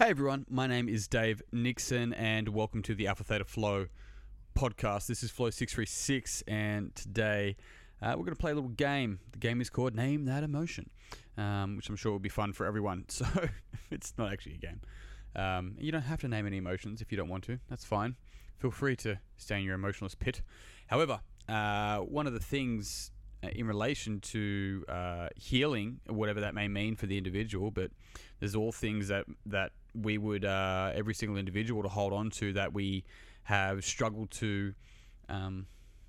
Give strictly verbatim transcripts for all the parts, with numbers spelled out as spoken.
Hey everyone, my name is Dave Nixon and welcome to the Alpha Theta Flow podcast. This is Flow six three six and today uh, we're going to play a little game. The game is called Name That Emotion, um, which I'm sure will be fun for everyone. So it's not actually a game. Um, you don't have to name any emotions if you don't want to. That's fine. Feel free to stay in your emotionless pit. However, uh, one of the things in relation to uh, healing, whatever that may mean for the individual, but there's all things that that we would, uh, every single individual to hold on to that we have struggled to, um,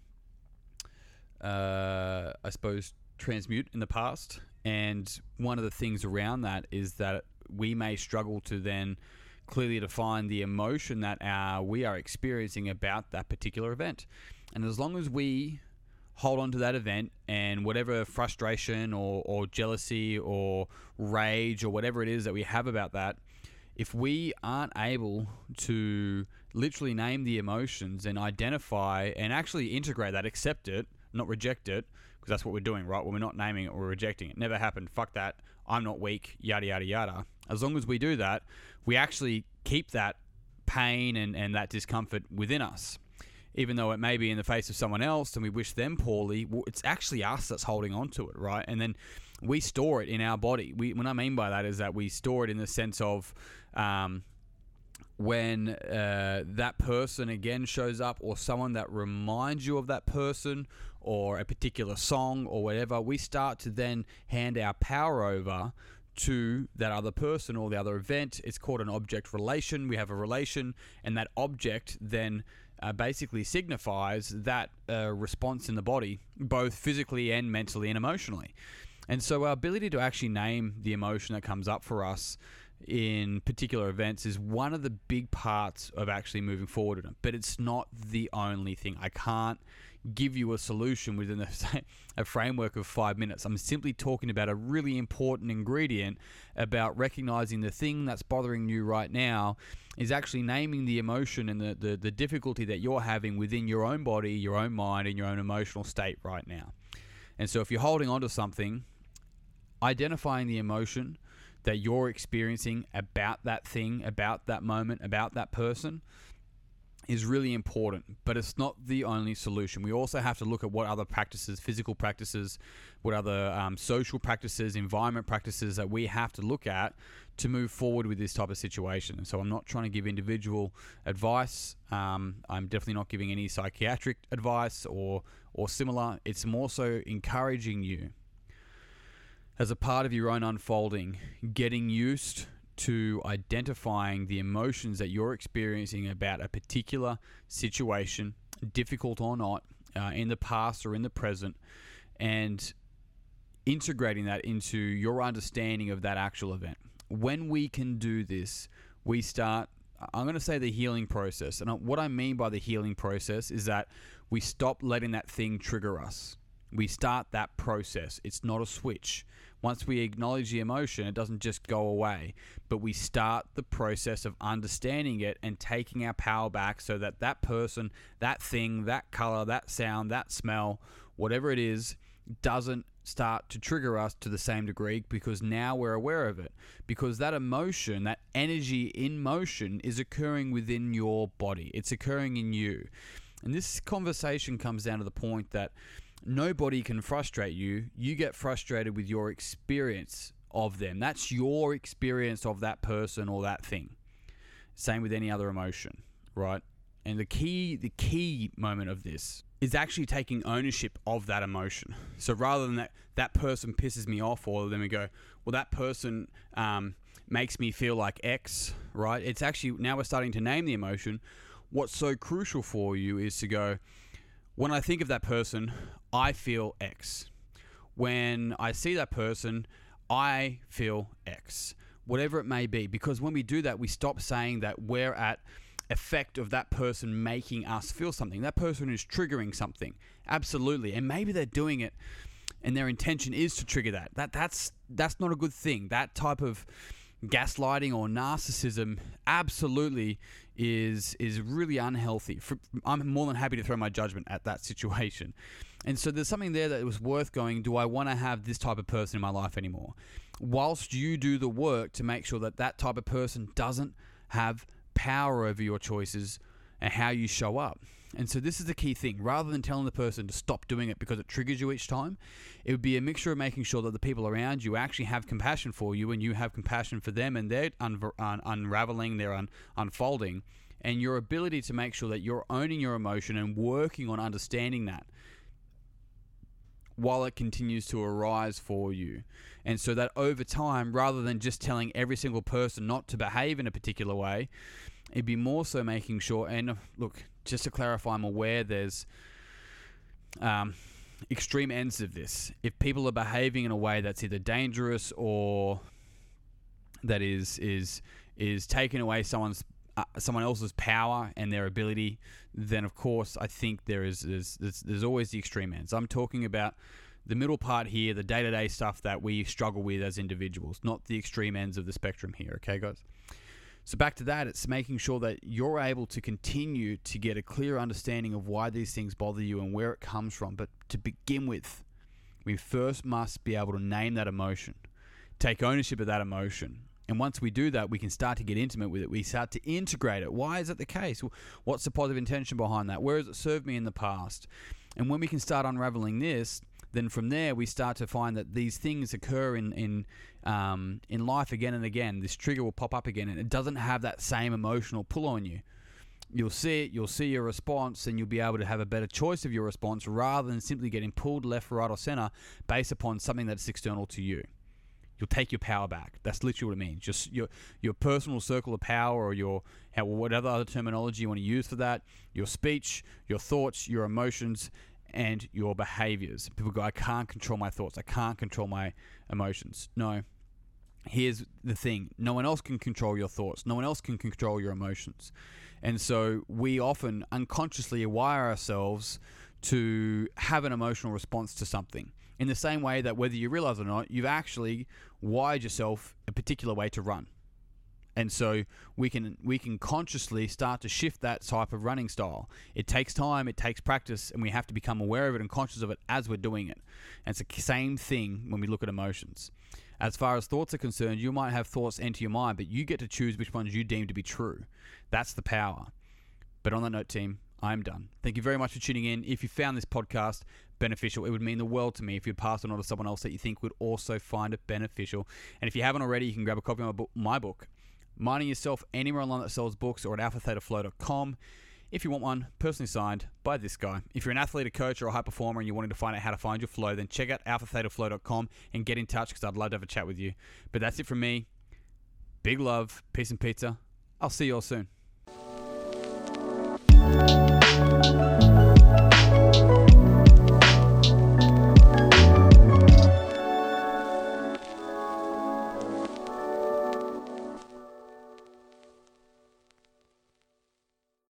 uh, I suppose, transmute in the past. And one of the things around that is that we may struggle to then clearly define the emotion that our, we are experiencing about that particular event. And as long as we hold on to that event and whatever frustration or, or jealousy or rage or whatever it is that we have about that, if we aren't able to literally name the emotions and identify and actually integrate that, accept it, not reject it, because that's what we're doing, right? When we're not naming it, we're rejecting it. Never happened. Fuck that. I'm not weak, yada, yada, yada. As long as we do that, we actually keep that pain and, and that discomfort within us. Even though it may be in the face of someone else and we wish them poorly, well, it's actually us that's holding on to it, right? And then we store it in our body. We, what I mean by that is that we store it in the sense of um, when uh, that person again shows up, or someone that reminds you of that person, or a particular song or whatever, we start to then hand our power over to that other person or the other event. It's called an object relation. We have a relation, and that object then Uh, basically signifies that uh, response in the body, both physically and mentally and emotionally. And so our ability to actually name the emotion that comes up for us in particular events is one of the big parts of actually moving forward in it. But it's not the only thing. I can't give you a solution within a, a framework of five minutes. I'm simply talking about a really important ingredient about recognizing the thing that's bothering you right now is actually naming the emotion and the, the, the difficulty that you're having within your own body, your own mind, and your own emotional state right now. And so if you're holding on to something, identifying the emotion that you're experiencing about that thing, about that moment, about that person is really important, but it's not the only solution. We also have to look at what other practices, physical practices, what other um, social practices, environment practices that we have to look at to move forward with this type of situation. And so I'm not trying to give individual advice. Um, I'm definitely not giving any psychiatric advice or or similar. It's more so encouraging you as a part of your own unfolding, getting used to identifying the emotions that you're experiencing about a particular situation, difficult or not, uh, in the past or in the present, and integrating that into your understanding of that actual event. When we can do this, we start, I'm going to say the healing process. And what I mean by the healing process is that we stop letting that thing trigger us. We start that process. It's not a switch. Once we acknowledge the emotion, it doesn't just go away, but we start the process of understanding it and taking our power back so that that person, that thing, that color, that sound, that smell, whatever it is, doesn't start to trigger us to the same degree, because now we're aware of it. Because that emotion, that energy in motion is occurring within your body. It's occurring in you. And this conversation comes down to the point that nobody can frustrate you. You get frustrated with your experience of them. That's your experience of that person or that thing. Same with any other emotion, right? And the key, the key moment of this is actually taking ownership of that emotion. So rather than that, that person pisses me off, or then we go, well, that person um, makes me feel like X, right? It's actually, now we're starting to name the emotion. What's so crucial for you is to go, when I think of that person, I feel X. When I see that person, I feel X. Whatever it may be. Because when we do that, we stop saying that we're at effect of that person making us feel something. That person is triggering something. Absolutely. And maybe they're doing it and their intention is to trigger that. That that's that's not a good thing. That type of gaslighting or narcissism absolutely is is really unhealthy. For, I'm more than happy to throw my judgment at that situation. And so there's something there that was worth going, do I want to have this type of person in my life anymore? whilst you do the work to make sure that that type of person doesn't have power over your choices and how you show up. And so this is the key thing. Rather than telling the person to stop doing it because it triggers you each time, it would be a mixture of making sure that the people around you actually have compassion for you and you have compassion for them, and they're un- un- unraveling, they're un- unfolding, and your ability to make sure that you're owning your emotion and working on understanding that while it continues to arise for you. And so that over time, rather than just telling every single person not to behave in a particular way, it'd be more so making sure, and look, just to clarify, I'm aware there's um, extreme ends of this. If people are behaving in a way that's either dangerous or that is is is taking away someone's uh, someone else's power and their ability, then of course I think there is there's, there's, there's always the extreme ends. I'm talking about the middle part here, the day-to-day stuff that we struggle with as individuals, not the extreme ends of the spectrum here, okay guys? So back to that, it's making sure that you're able to continue to get a clear understanding of why these things bother you and where it comes from. But to begin with, we first must be able to name that emotion, take ownership of that emotion. And once we do that, we can start to get intimate with it. We start to integrate it. Why is that the case? What's the positive intention behind that? Where has it served me in the past? And when we can start unraveling this, then from there we start to find that these things occur in in um, in life again and again. This trigger will pop up again, and it doesn't have that same emotional pull on you. You'll see it, you'll see your response, and you'll be able to have a better choice of your response rather than simply getting pulled left, right, or center based upon something that's external to you. You'll take your power back. That's literally what it means. Just your your personal circle of power, or your how, whatever other terminology you want to use for that. Your speech, your thoughts, your emotions, and your behaviors. People go, I can't control my thoughts. I can't control my emotions. No. Here's the thing. No one else can control your thoughts. No one else can control your emotions. And so we often unconsciously wire ourselves to have an emotional response to something. In the same way that whether you realize it or not, you've actually wired yourself a particular way to run. And so we can we can consciously start to shift that type of running style. It takes time, it takes practice, and we have to become aware of it and conscious of it as we're doing it. And it's the same thing when we look at emotions. As far as thoughts are concerned, you might have thoughts enter your mind, but you get to choose which ones you deem to be true. That's the power. But on that note, team, I'm done. Thank you very much for tuning in. If you found this podcast beneficial, it would mean the world to me if you'd pass it on to someone else that you think would also find it beneficial. And if you haven't already, you can grab a copy of my book, my book Minding Yourself, anywhere online that sells books, or at alpha theta flow dot com. If you want one, personally signed by this guy. If you're an athlete, a coach, or a high performer and you're wanting to find out how to find your flow, then check out alpha theta flow dot com and get in touch, because I'd love to have a chat with you. But that's it from me. Big love, peace and pizza. I'll see you all soon.